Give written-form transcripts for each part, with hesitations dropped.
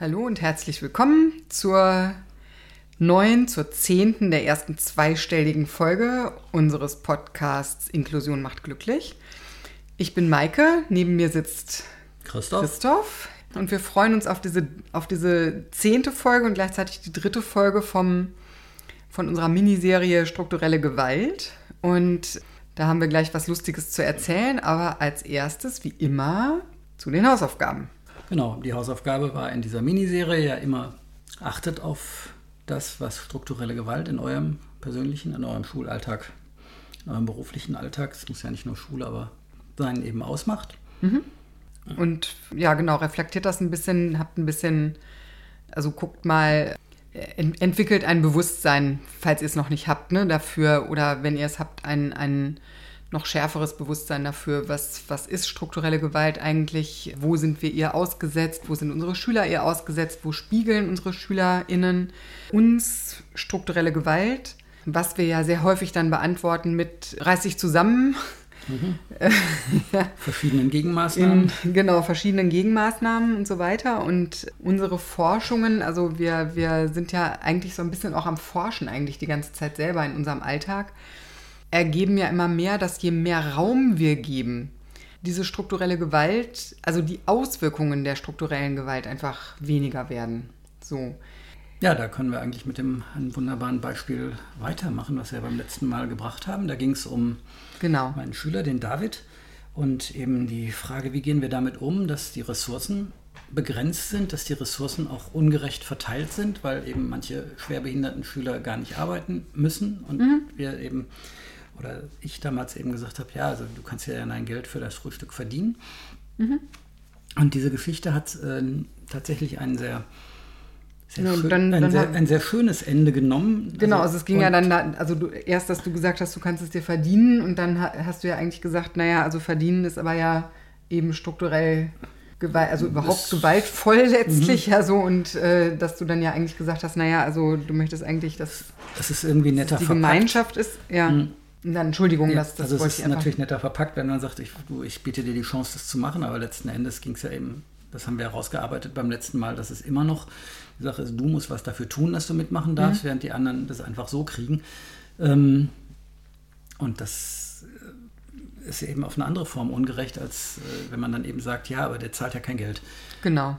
Hallo und herzlich willkommen zur 10. der ersten zweistelligen Folge unseres Podcasts Inklusion macht glücklich. Ich bin Maike, neben mir sitzt Christoph und wir freuen uns auf diese 10. Folge und gleichzeitig die 3. Folge von unserer Miniserie Strukturelle Gewalt. Und da haben wir gleich was Lustiges zu erzählen, aber als erstes, wie immer, zu den Hausaufgaben. Genau, die Hausaufgabe war in dieser Miniserie ja immer, achtet auf das, was strukturelle Gewalt in eurem persönlichen, in eurem Schulalltag, in eurem beruflichen Alltag, es muss ja nicht nur Schule, aber sein eben ausmacht. Mhm. Und ja, genau, reflektiert das ein bisschen, guckt mal, entwickelt ein Bewusstsein, falls ihr es noch nicht habt, ne, dafür, oder wenn ihr es habt, ein noch schärferes Bewusstsein dafür, was ist strukturelle Gewalt eigentlich, wo sind wir ihr ausgesetzt, wo sind unsere Schüler ihr ausgesetzt, wo spiegeln unsere SchülerInnen uns strukturelle Gewalt, was wir ja sehr häufig dann beantworten mit reiß dich zusammen. Ja. Verschiedenen Gegenmaßnahmen. Verschiedenen Gegenmaßnahmen und so weiter. Und unsere Forschungen, also wir sind ja eigentlich so ein bisschen auch am Forschen eigentlich die ganze Zeit selber in unserem Alltag, ergeben ja immer mehr, dass je mehr Raum wir geben, diese strukturelle Gewalt, also die Auswirkungen der strukturellen Gewalt einfach weniger werden. So. Ja, da können wir eigentlich mit einem wunderbaren Beispiel weitermachen, was wir beim letzten Mal gebracht haben. Da ging es um meinen Schüler, den David, und eben die Frage, wie gehen wir damit um, dass die Ressourcen begrenzt sind, dass die Ressourcen auch ungerecht verteilt sind, weil eben manche schwerbehinderten Schüler gar nicht arbeiten müssen und wir eben, oder ich damals eben gesagt habe, ja, also du kannst ja dein Geld für das Frühstück verdienen. Mhm. Und diese Geschichte hat tatsächlich ein sehr schönes Ende genommen. Genau, also es ging ja dann, erst, dass du gesagt hast, du kannst es dir verdienen, und dann hast du ja eigentlich gesagt, naja, also verdienen ist aber ja eben strukturell Gewalt, also überhaupt gewaltvoll letztlich, ja so, und dass du dann ja eigentlich gesagt hast, naja, also du möchtest eigentlich, dass das ist irgendwie netter die verpackt. Gemeinschaft ist, ja. Mhm. Dann, Entschuldigung, ja, das also wollte es ich ist einfach. Natürlich netter verpackt, wenn man sagt, ich biete dir die Chance, das zu machen, aber letzten Endes ging es ja eben, das haben wir herausgearbeitet beim letzten Mal, dass es immer noch die Sache ist, du musst was dafür tun, dass du mitmachen darfst, während die anderen das einfach so kriegen. Und das ist eben auf eine andere Form ungerecht, als wenn man dann eben sagt, ja, aber der zahlt ja kein Geld. Genau.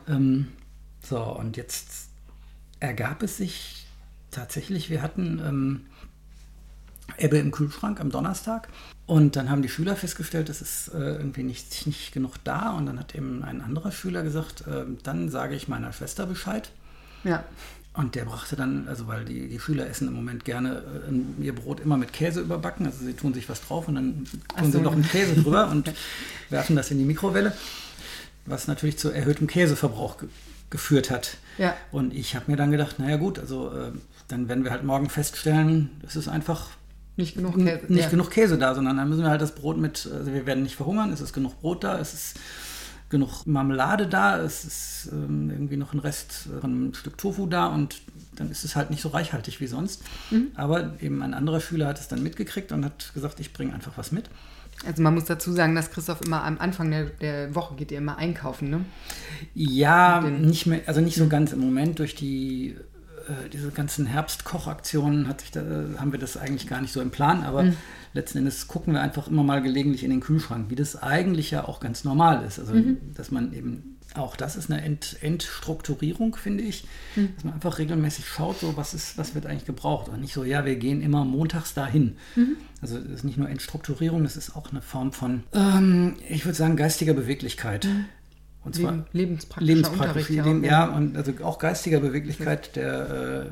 Und jetzt ergab es sich tatsächlich, wir hatten Ebbe im Kühlschrank am Donnerstag, und dann haben die Schüler festgestellt, es ist irgendwie nicht genug da, und dann hat eben ein anderer Schüler gesagt, dann sage ich meiner Schwester Bescheid. Ja. Und der brachte dann, also weil die Schüler essen im Moment gerne ihr Brot immer mit Käse überbacken, also sie tun sich was drauf und dann tun sie noch einen Käse drüber und werfen das in die Mikrowelle, was natürlich zu erhöhtem Käseverbrauch geführt hat. Ja. Und ich habe mir dann gedacht, naja gut, also dann werden wir halt morgen feststellen, es ist einfach nicht genug Käse da, sondern dann müssen wir halt das Brot also wir werden nicht verhungern, es ist genug Brot da, es ist genug Marmelade da, es ist irgendwie noch ein Rest von einem Stück Tofu da, und dann ist es halt nicht so reichhaltig wie sonst. Mhm. Aber eben ein anderer Schüler hat es dann mitgekriegt und hat gesagt, ich bringe einfach was mit. Also man muss dazu sagen, dass Christoph immer am Anfang der Woche geht ihr immer einkaufen, ne? Ja, nicht mehr, also nicht so ganz im Moment durch diese ganzen Herbstkochaktionen haben wir das eigentlich gar nicht so im Plan, aber letzten Endes gucken wir einfach immer mal gelegentlich in den Kühlschrank, wie das eigentlich ja auch ganz normal ist. Also, dass man eben, auch das ist eine Entstrukturierung, finde ich, dass man einfach regelmäßig schaut, so was wird eigentlich gebraucht, und nicht so, ja, wir gehen immer montags dahin. Also das ist nicht nur Entstrukturierung, das ist auch eine Form von, ich würde sagen, geistiger Beweglichkeit. Und zwar lebenspraktischer Unterricht. Und also auch geistiger Beweglichkeit der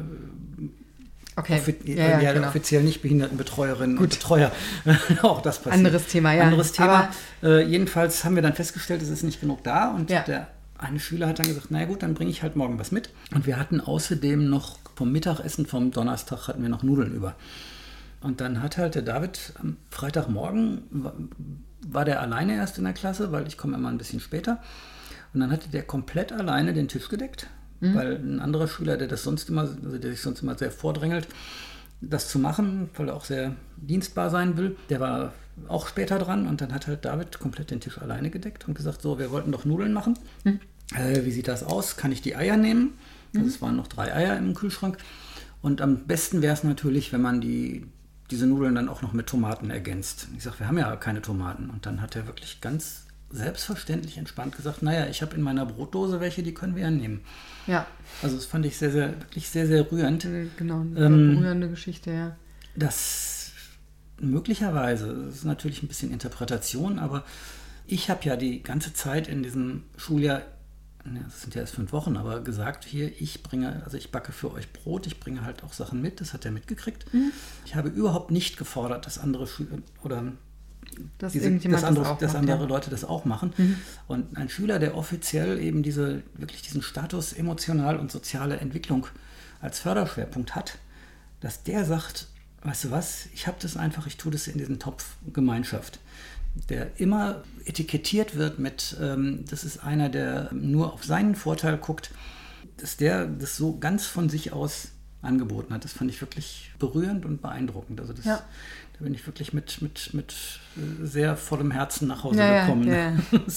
genau. offiziell nicht behinderten Betreuerinnen und Betreuer. Auch das passiert. Anderes Thema. Jedenfalls haben wir dann festgestellt, es ist nicht genug da, und der eine Schüler hat dann gesagt, naja gut, dann bringe ich halt morgen was mit. Und wir hatten außerdem noch vom Mittagessen vom Donnerstag hatten wir noch Nudeln über. Und dann hat halt der David am Freitagmorgen, war der alleine erst in der Klasse, weil ich komme immer ein bisschen später. Und dann hatte der komplett alleine den Tisch gedeckt, weil ein anderer Schüler, der sich sonst immer sehr vordrängelt, das zu machen, weil er auch sehr dienstbar sein will, der war auch später dran, und dann hat halt David komplett den Tisch alleine gedeckt und gesagt, so, wir wollten doch Nudeln machen. wie sieht das aus? Kann ich die Eier nehmen? Also es waren noch 3 Eier im Kühlschrank. Und am besten wäre es natürlich, wenn man diese Nudeln dann auch noch mit Tomaten ergänzt. Ich sage, wir haben ja keine Tomaten. Und dann hat er wirklich ganz selbstverständlich entspannt gesagt, naja, ich habe in meiner Brotdose welche, die können wir ja nehmen. Ja. Also das fand ich wirklich sehr, sehr rührend. Genau, eine rührende Geschichte, ja. Das möglicherweise, das ist natürlich ein bisschen Interpretation, aber ich habe ja die ganze Zeit in diesem Schuljahr, das sind ja erst 5 Wochen, aber gesagt, hier, ich backe für euch Brot, ich bringe halt auch Sachen mit, das hat er mitgekriegt. Ich habe überhaupt nicht gefordert, dass andere Schüler oder dass andere Leute das auch machen. Und ein Schüler, der offiziell eben wirklich diesen Status emotional und soziale Entwicklung als Förderschwerpunkt hat, dass der sagt, weißt du was, ich habe das einfach, ich tue das in diesen Topf Gemeinschaft, der immer etikettiert wird mit, das ist einer, der nur auf seinen Vorteil guckt, dass der das so ganz von sich aus angeboten hat. Das fand ich wirklich berührend und beeindruckend. Also da bin ich wirklich mit sehr vollem Herzen nach Hause gekommen. Ja.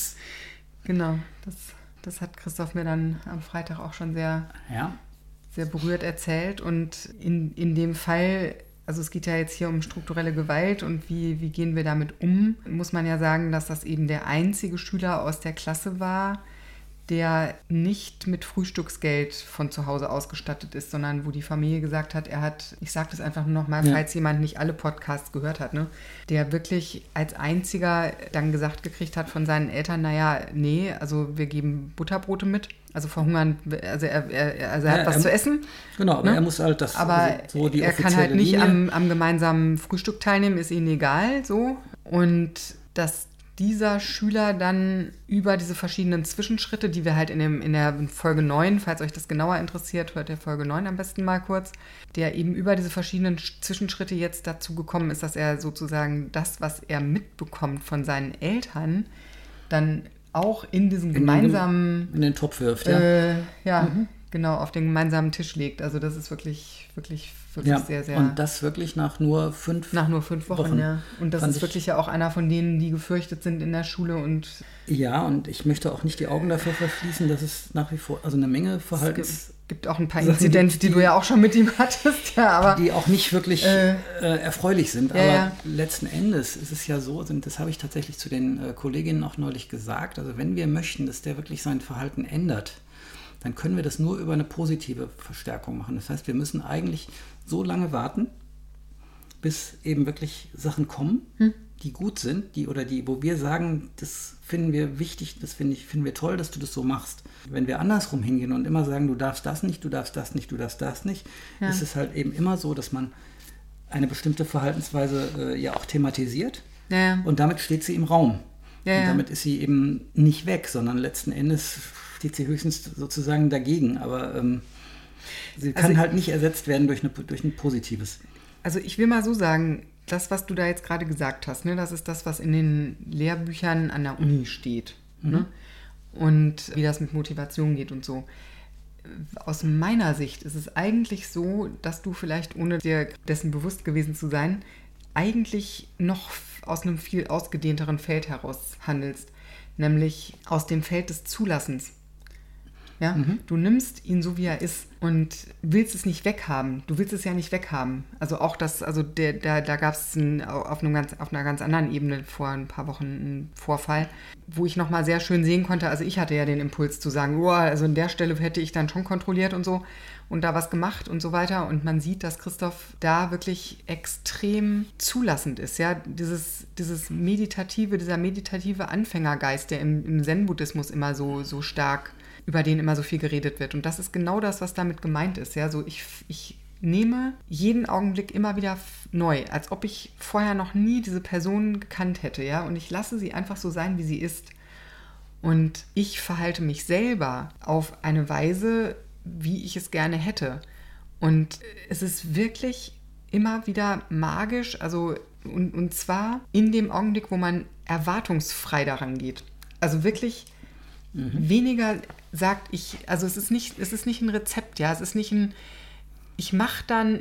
Genau, das hat Christoph mir dann am Freitag auch schon sehr berührt erzählt. Und in dem Fall, also es geht ja jetzt hier um strukturelle Gewalt und wie gehen wir damit um, muss man ja sagen, dass das eben der einzige Schüler aus der Klasse war, der nicht mit Frühstücksgeld von zu Hause ausgestattet ist, sondern wo die Familie gesagt hat, ich sage das einfach nur noch mal, falls jemand nicht alle Podcasts gehört hat, ne, der wirklich als einziger dann gesagt gekriegt hat von seinen Eltern, naja, nee, also wir geben Butterbrote mit, also verhungern, also er hat was zu essen. Genau, aber ne? er muss halt das, aber so die er kann halt nicht Linie. am gemeinsamen Frühstück teilnehmen, ist ihnen egal, so. Und dass dieser Schüler dann über diese verschiedenen Zwischenschritte, die wir halt in der Folge 9, falls euch das genauer interessiert, hört der Folge 9 am besten mal kurz, der eben über diese verschiedenen Zwischenschritte jetzt dazu gekommen ist, dass er sozusagen das, was er mitbekommt von seinen Eltern, dann auch in diesen gemeinsamen... In den Topf wirft, genau, auf den gemeinsamen Tisch legt. Also das ist wirklich sehr, sehr... Und das wirklich nach nur 5 Wochen, ja. Und das ist wirklich ja auch einer von denen, die gefürchtet sind in der Schule. Und ja, und ich möchte auch nicht die Augen dafür verschließen, dass es nach wie vor, also eine Menge Verhaltens... Es gibt auch ein paar Inzidenzen, die du ja auch schon mit ihm hattest, ja, aber... Die auch nicht wirklich erfreulich sind, aber letzten Endes ist es ja so, und das habe ich tatsächlich zu den Kolleginnen auch neulich gesagt, also wenn wir möchten, dass der wirklich sein Verhalten ändert, dann können wir das nur über eine positive Verstärkung machen. Das heißt, wir müssen eigentlich so lange warten, bis eben wirklich Sachen kommen, die gut sind, wo wir sagen, das finden wir wichtig, das finden wir toll, dass du das so machst. Wenn wir andersrum hingehen und immer sagen, du darfst das nicht, du darfst das nicht, du darfst das nicht, ist es halt eben immer so, dass man eine bestimmte Verhaltensweise ja auch thematisiert und damit steht sie im Raum. Und damit ist sie eben nicht weg, sondern letzten Endes steht sie höchstens sozusagen dagegen, aber sie kann halt nicht ersetzt werden durch ein positives. Also ich will mal so sagen, das, was du da jetzt gerade gesagt hast, ne, das ist das, was in den Lehrbüchern an der Uni steht. Ne? Und wie das mit Motivation geht und so. Aus meiner Sicht ist es eigentlich so, dass du vielleicht, ohne dir dessen bewusst gewesen zu sein, eigentlich noch aus einem viel ausgedehnteren Feld heraus handelst, nämlich aus dem Feld des Zulassens. Ja? Du nimmst ihn so, wie er ist und willst es nicht weghaben. Du willst es ja nicht weghaben. Also auch das, da gab es auf einer ganz anderen Ebene vor ein paar Wochen einen Vorfall, wo ich nochmal sehr schön sehen konnte, also ich hatte ja den Impuls zu sagen, also an der Stelle hätte ich dann schon kontrolliert und so und da was gemacht und so weiter. Und man sieht, dass Christoph da wirklich extrem zulassend ist. Ja? Dieser meditative Anfängergeist, der im Zen-Buddhismus immer so stark, über den immer so viel geredet wird. Und das ist genau das, was damit gemeint ist. Ja? So ich nehme jeden Augenblick immer wieder neu, als ob ich vorher noch nie diese Person gekannt hätte. Ja? Und ich lasse sie einfach so sein, wie sie ist. Und ich verhalte mich selber auf eine Weise, wie ich es gerne hätte. Und es ist wirklich immer wieder magisch, also und zwar in dem Augenblick, wo man erwartungsfrei daran geht. Also wirklich weniger sagt also es ist nicht ein Rezept, ja, es ist nicht ich mache dann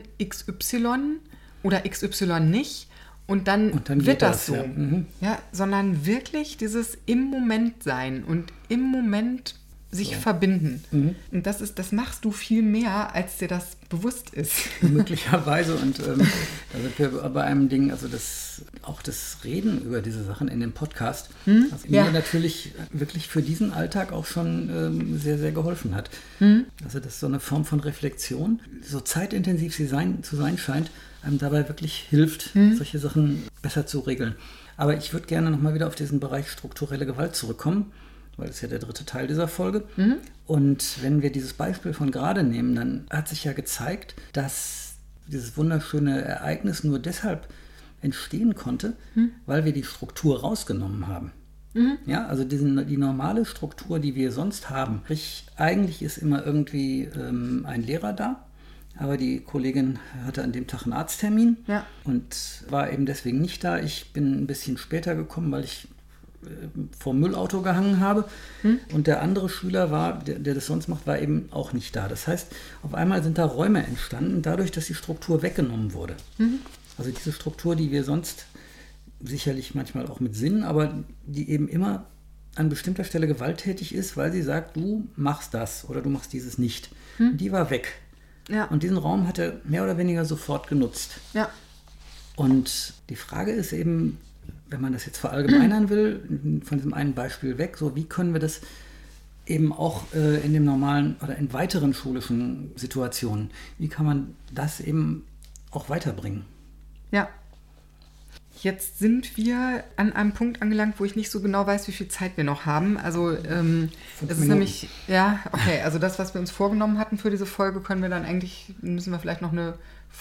XY oder XY nicht und dann wird das so. Ja, sondern wirklich dieses im Moment sein und im Moment sich verbinden. Und das machst du viel mehr, als dir das bewusst ist. Möglicherweise. Und da sind wir bei einem Ding, also auch das Reden über diese Sachen in dem Podcast, was mir natürlich wirklich für diesen Alltag auch schon sehr, sehr geholfen hat. Also das ist so eine Form von Reflexion, so zeitintensiv sie zu sein scheint, einem dabei wirklich hilft, solche Sachen besser zu regeln. Aber ich würde gerne nochmal wieder auf diesen Bereich strukturelle Gewalt zurückkommen, weil das ist ja der 3. Teil dieser Folge. Und wenn wir dieses Beispiel von gerade nehmen, dann hat sich ja gezeigt, dass dieses wunderschöne Ereignis nur deshalb entstehen konnte, weil wir die Struktur rausgenommen haben. Ja, also die normale Struktur, die wir sonst haben. Eigentlich ist immer irgendwie ein Lehrer da, aber die Kollegin hatte an dem Tag einen Arzttermin und war eben deswegen nicht da. Ich bin ein bisschen später gekommen, weil ich vor dem Müllauto gehangen habe. Und der andere Schüler der das sonst macht, war eben auch nicht da. Das heißt, auf einmal sind da Räume entstanden, dadurch, dass die Struktur weggenommen wurde. Also diese Struktur, die wir sonst sicherlich manchmal auch mit Sinn, aber die eben immer an bestimmter Stelle gewalttätig ist, weil sie sagt, du machst das oder du machst dieses nicht. Die war weg. Ja. Und diesen Raum hat er mehr oder weniger sofort genutzt. Ja. Und die Frage ist eben, wenn man das jetzt verallgemeinern will, von diesem einen Beispiel weg, so wie können wir das eben auch in dem normalen oder in weiteren schulischen Situationen, wie kann man das eben auch weiterbringen? Ja. Jetzt sind wir an einem Punkt angelangt, wo ich nicht so genau weiß, wie viel Zeit wir noch haben. Also es ist nämlich, also das, was wir uns vorgenommen hatten für diese Folge, müssen wir vielleicht noch eine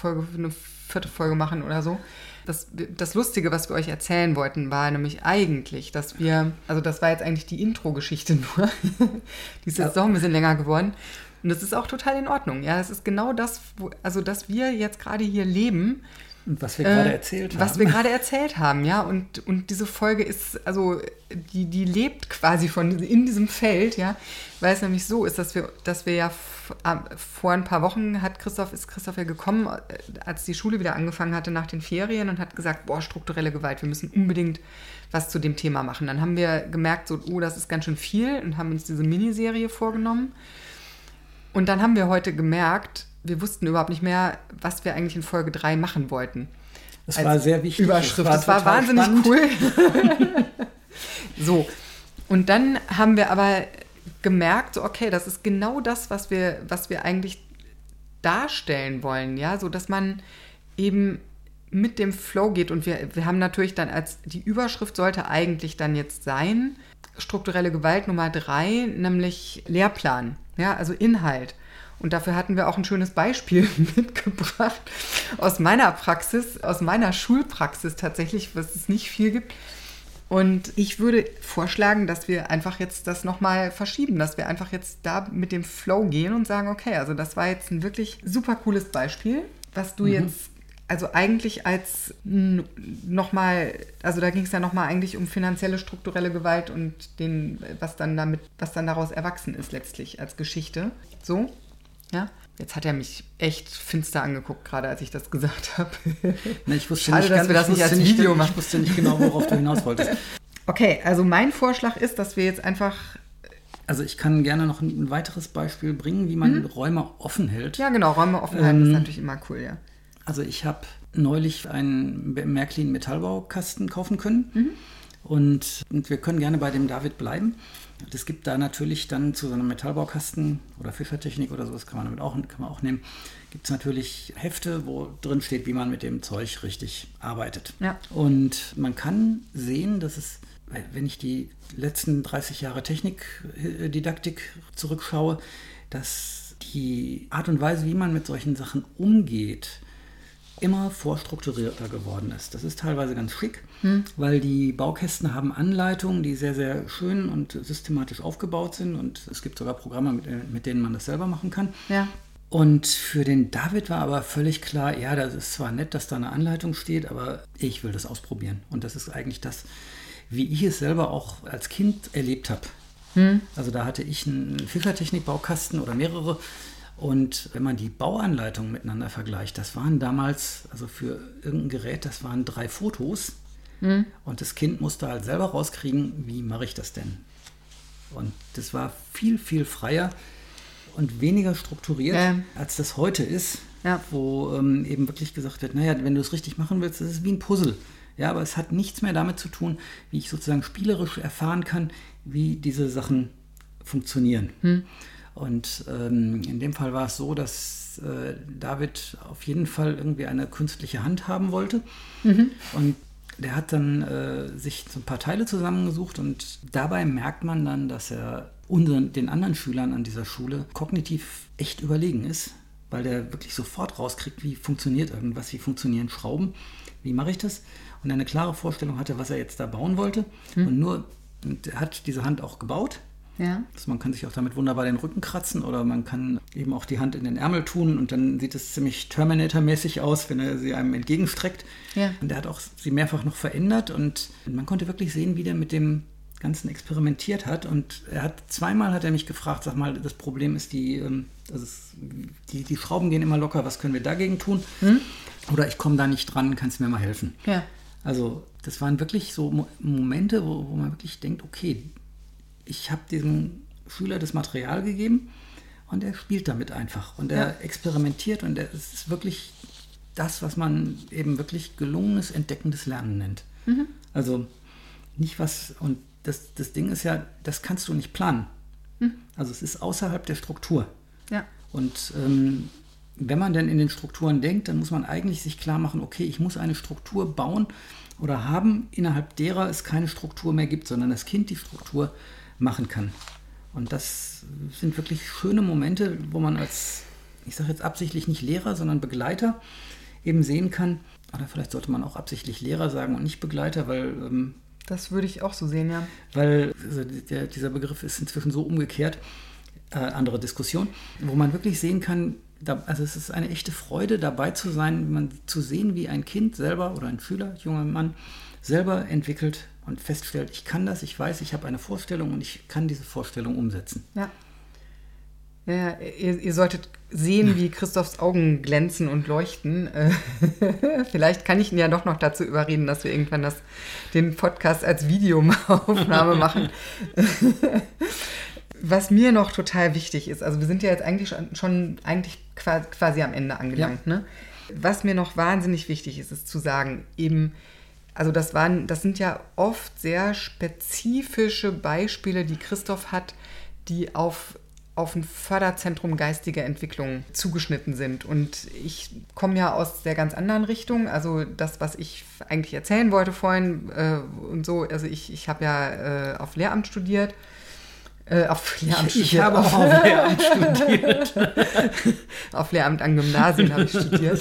4. Folge machen oder so. Das Lustige, was wir euch erzählen wollten, war nämlich eigentlich, dass das war jetzt eigentlich die Intro-Geschichte nur. Die ist jetzt doch ein bisschen länger geworden. Und das ist auch total in Ordnung. Ja, es ist genau das, dass wir jetzt gerade hier leben. Und was wir gerade erzählt haben. Was wir gerade erzählt haben, ja. Und diese Folge ist, die lebt quasi in diesem Feld, ja. Weil es nämlich so ist, dass wir ja vor ein paar Wochen ist Christoph ja gekommen, als die Schule wieder angefangen hatte nach den Ferien und hat gesagt, strukturelle Gewalt, wir müssen unbedingt was zu dem Thema machen. Dann haben wir gemerkt, das ist ganz schön viel und haben uns diese Miniserie vorgenommen. Und dann haben wir heute gemerkt, wir wussten überhaupt nicht mehr, was wir eigentlich in Folge 3 machen wollten. Das war sehr wichtig. Überschrift. Das war wahnsinnig spannend. Cool. So. Und dann haben wir aber gemerkt, okay, das ist genau das, was wir eigentlich darstellen wollen, ja, so dass man eben mit dem Flow geht. Und wir haben natürlich dann die Überschrift sollte eigentlich dann jetzt sein, strukturelle Gewalt Nummer 3, nämlich Lehrplan, ja, also Inhalt. Und dafür hatten wir auch ein schönes Beispiel mitgebracht aus meiner Schulpraxis tatsächlich, was es nicht viel gibt. Und ich würde vorschlagen, dass wir einfach jetzt das nochmal verschieben, dass wir einfach jetzt da mit dem Flow gehen und sagen, okay, also das war jetzt ein wirklich super cooles Beispiel, was du jetzt, also eigentlich als nochmal, also da ging es ja nochmal eigentlich um finanzielle, strukturelle Gewalt und was dann daraus erwachsen ist letztlich als Geschichte. So. Ja, jetzt hat er mich echt finster angeguckt, gerade als ich das gesagt habe. Schade, dass wir das nicht als Video machen. Ich wusste nicht genau, worauf du hinaus wolltest. Okay, also mein Vorschlag ist, dass wir jetzt einfach... Also ich kann gerne noch ein weiteres Beispiel bringen, wie man Räume offen hält. Ja, genau, Räume offen halten ist natürlich immer cool, ja. Also ich habe neulich einen Märklin Metallbaukasten kaufen können. Und wir können gerne bei dem David bleiben. Es gibt da natürlich dann zu so einem Metallbaukasten oder Fischertechnik oder sowas kann man auch nehmen. Gibt es natürlich Hefte, wo drin steht, wie man mit dem Zeug richtig arbeitet. Ja. Und man kann sehen, dass es, wenn ich die letzten 30 Jahre Technikdidaktik zurückschaue, dass die Art und Weise, wie man mit solchen Sachen umgeht, immer vorstrukturierter geworden ist. Das ist teilweise ganz schick, weil die Baukästen haben Anleitungen, die sehr, sehr schön und systematisch aufgebaut sind und es gibt sogar Programme, mit denen man das selber machen kann. Ja. Und für den David war aber völlig klar, ja, das ist zwar nett, dass da eine Anleitung steht, aber ich will das ausprobieren. Und das ist eigentlich das, wie ich es selber auch als Kind erlebt habe. Also da hatte ich einen Fischertechnik-Baukasten oder mehrere. Und wenn man die Bauanleitungen miteinander vergleicht, das waren damals, also für irgendein Gerät, das waren 3 Fotos. Und das Kind musste halt selber rauskriegen, wie mache ich das denn? Und das war viel, viel freier und weniger strukturiert, als das heute ist, wo eben wirklich gesagt wird, naja, wenn du es richtig machen willst, das ist wie ein Puzzle. Ja, aber es hat nichts mehr damit zu tun, wie ich sozusagen spielerisch erfahren kann, wie diese Sachen funktionieren. Und in dem Fall war es so, dass David auf jeden Fall irgendwie eine künstliche Hand haben wollte. Und der hat dann sich so ein paar Teile zusammengesucht und dabei merkt man dann, dass er den anderen Schülern an dieser Schule kognitiv echt überlegen ist, weil der wirklich sofort rauskriegt, wie funktioniert irgendwas, wie funktionieren Schrauben, wie mache ich das? Und er eine klare Vorstellung hatte, was er jetzt da bauen wollte. Und er hat diese Hand auch gebaut. Ja. Also man kann sich auch damit wunderbar den Rücken kratzen oder man kann eben auch die Hand in den Ärmel tun und dann sieht es ziemlich Terminator-mäßig aus, wenn er sie einem entgegenstreckt. Ja. Und er hat auch sie mehrfach noch verändert und man konnte wirklich sehen, wie der mit dem Ganzen experimentiert hat. Und zweimal hat er mich gefragt, sag mal, das Problem ist, die Schrauben gehen immer locker, was können wir dagegen tun? Oder ich komme da nicht dran, kannst du mir mal helfen? Ja. Also das waren wirklich so Momente, wo man wirklich denkt, okay, ich habe diesem Schüler das Material gegeben und er spielt damit einfach und er experimentiert und es ist wirklich das, was man eben wirklich gelungenes, entdeckendes Lernen nennt. Also nicht was, und das Ding ist ja, das kannst du nicht planen. Also es ist außerhalb der Struktur. Ja. Und wenn man dann in den Strukturen denkt, dann muss man eigentlich sich klar machen, okay, ich muss eine Struktur bauen oder haben, innerhalb derer es keine Struktur mehr gibt, sondern das Kind die Struktur machen kann. Und das sind wirklich schöne Momente, wo man als, ich sage jetzt absichtlich nicht Lehrer, sondern Begleiter eben sehen kann, oder vielleicht sollte man auch absichtlich Lehrer sagen und nicht Begleiter, weil... das würde ich auch so sehen, ja. Weil dieser Begriff ist inzwischen so umgekehrt, andere Diskussion, wo man wirklich sehen kann, also es ist eine echte Freude, dabei zu sein, zu sehen, wie ein Kind selber oder ein Schüler, junger Mann, selber entwickelt und feststellt, ich kann das, ich weiß, ich habe eine Vorstellung und ich kann diese Vorstellung umsetzen. Ja. Ja, ihr solltet sehen, wie Christophs Augen glänzen und leuchten. Vielleicht kann ich ihn ja doch noch dazu überreden, dass wir irgendwann den Podcast als Videoaufnahme machen. Was mir noch total wichtig ist, also wir sind ja jetzt eigentlich schon quasi am Ende angelangt, ne? Was mir noch wahnsinnig wichtig ist, ist zu sagen, eben, also das sind ja oft sehr spezifische Beispiele, die Christoph hat, die auf ein Förderzentrum geistige Entwicklung zugeschnitten sind. Und ich komme ja aus der ganz anderen Richtung, also das, was ich eigentlich erzählen wollte vorhin und so, also ich habe ja auf Lehramt studiert. Ich habe auch auf Lehramt studiert. Auf Lehramt an Gymnasien habe ich studiert.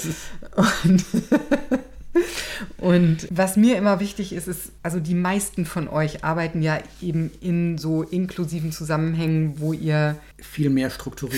Und was mir immer wichtig ist, also die meisten von euch arbeiten ja eben in so inklusiven Zusammenhängen, wo ihr viel mehr Struktur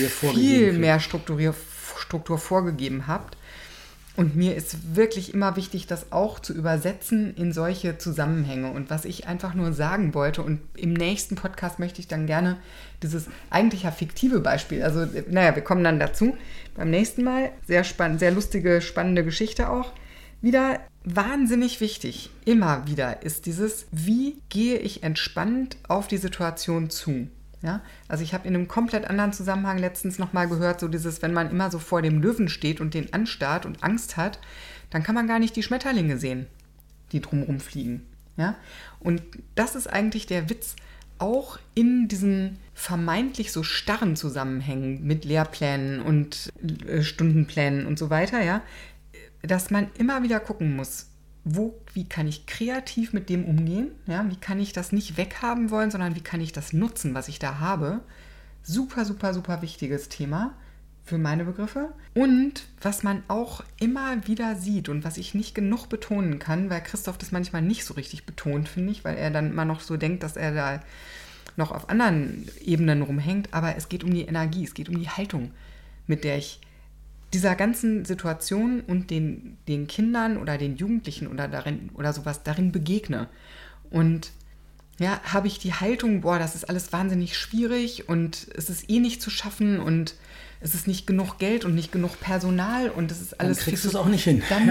vorgegeben habt. Und mir ist wirklich immer wichtig, das auch zu übersetzen in solche Zusammenhänge. Und was ich einfach nur sagen wollte, und im nächsten Podcast möchte ich dann gerne dieses eigentlich ja fiktive Beispiel, also naja, wir kommen dann dazu beim nächsten Mal. Sehr spannend, sehr lustige, spannende Geschichte auch. Wieder wahnsinnig wichtig, immer wieder, ist dieses, wie gehe ich entspannt auf die Situation zu? Ja? Also ich habe in einem komplett anderen Zusammenhang letztens nochmal gehört, so dieses, wenn man immer so vor dem Löwen steht und den anstarrt und Angst hat, dann kann man gar nicht die Schmetterlinge sehen, die drumherum fliegen. Ja? Und das ist eigentlich der Witz, auch in diesen vermeintlich so starren Zusammenhängen mit Lehrplänen und Stundenplänen und so weiter, ja, dass man immer wieder gucken muss, wie kann ich kreativ mit dem umgehen? Ja, wie kann ich das nicht weghaben wollen, sondern wie kann ich das nutzen, was ich da habe? Super, super, super wichtiges Thema für meine Begriffe. Und was man auch immer wieder sieht und was ich nicht genug betonen kann, weil Christoph das manchmal nicht so richtig betont, finde ich, weil er dann immer noch so denkt, dass er da noch auf anderen Ebenen rumhängt. Aber es geht um die Energie, es geht um die Haltung, mit der ich dieser ganzen Situation und den Kindern oder den Jugendlichen oder sowas darin begegne. Und ja, habe ich die Haltung, das ist alles wahnsinnig schwierig und es ist nicht zu schaffen und es ist nicht genug Geld und nicht genug Personal und es ist alles... Dann kriegst du es auch nicht hin. Dann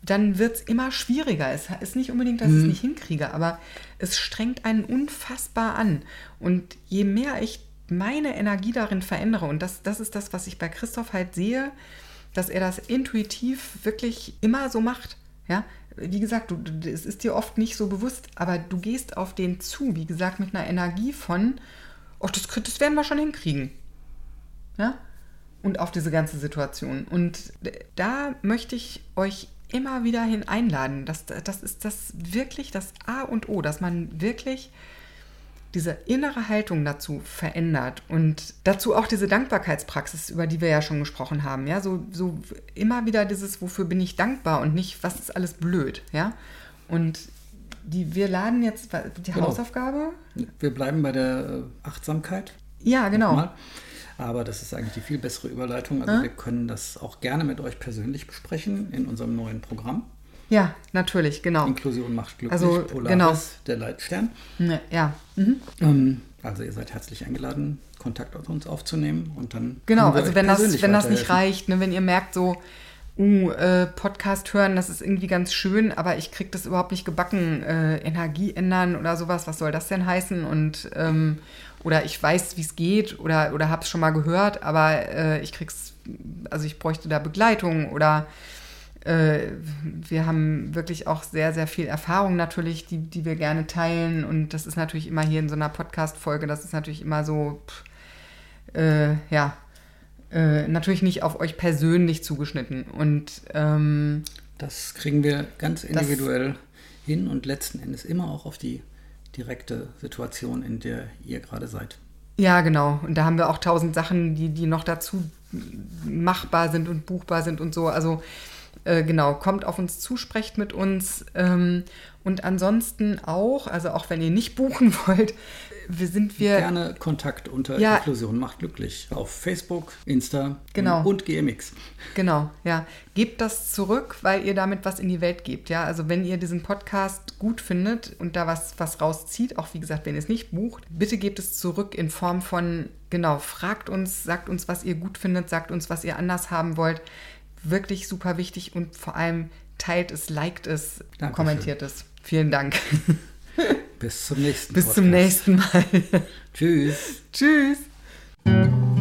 dann wird es immer schwieriger. Es ist nicht unbedingt, dass ich es nicht hinkriege, aber es strengt einen unfassbar an. Und je mehr ich meine Energie darin verändere, und das ist das, was ich bei Christoph halt sehe, dass er das intuitiv wirklich immer so macht. Ja? Wie gesagt, es ist dir oft nicht so bewusst, aber du gehst auf den zu, wie gesagt, mit einer Energie von, das werden wir schon hinkriegen. Ja? Und auf diese ganze Situation. Und da möchte ich euch immer wieder hin einladen. Das ist das wirklich das A und O, dass man wirklich diese innere Haltung dazu verändert und dazu auch diese Dankbarkeitspraxis, über die wir ja schon gesprochen haben. Ja? So immer wieder dieses, wofür bin ich dankbar und nicht, was ist alles blöd. Ja? Und wir laden jetzt die Hausaufgabe. Wir bleiben bei der Achtsamkeit. Ja, genau. Nochmal. Aber das ist eigentlich die viel bessere Überleitung. Also wir können das auch gerne mit euch persönlich besprechen in unserem neuen Programm. Ja, natürlich, genau. Inklusion macht glücklich, also, Polaris, genau. Der Leitstern. Ja. Also ihr seid herzlich eingeladen, Kontakt auf uns aufzunehmen und dann genau, also wenn das nicht reicht, ne, wenn ihr merkt so, Podcast hören, das ist irgendwie ganz schön, aber ich kriege das überhaupt nicht gebacken, Energie ändern oder sowas, was soll das denn heißen? Und oder ich weiß, wie es geht oder habe es schon mal gehört, aber ich bräuchte da Begleitung oder wir haben wirklich auch sehr, sehr viel Erfahrung natürlich, die wir gerne teilen und das ist natürlich immer hier in so einer Podcast-Folge, das ist natürlich immer so, natürlich nicht auf euch persönlich zugeschnitten und das kriegen wir ganz individuell hin und letzten Endes immer auch auf die direkte Situation, in der ihr gerade seid. Ja, genau. Und da haben wir auch 1000 Sachen, die noch dazu machbar sind und buchbar sind und so. Also genau, kommt auf uns zu, sprecht mit uns. Und ansonsten auch, also auch wenn ihr nicht buchen wollt, gerne Kontakt unter Inklusion macht glücklich auf Facebook, Insta und GMX. Genau, ja. Gebt das zurück, weil ihr damit was in die Welt gebt. Ja? Also wenn ihr diesen Podcast gut findet und da was rauszieht, auch wie gesagt, wenn ihr es nicht bucht, bitte gebt es zurück in Form von, fragt uns, sagt uns, was ihr gut findet, sagt uns, was ihr anders haben wollt. Wirklich super wichtig und vor allem teilt es, liked es, kommentiert es. Vielen Dank. Bis zum nächsten Podcast. Bis zum nächsten Mal. Tschüss. Tschüss.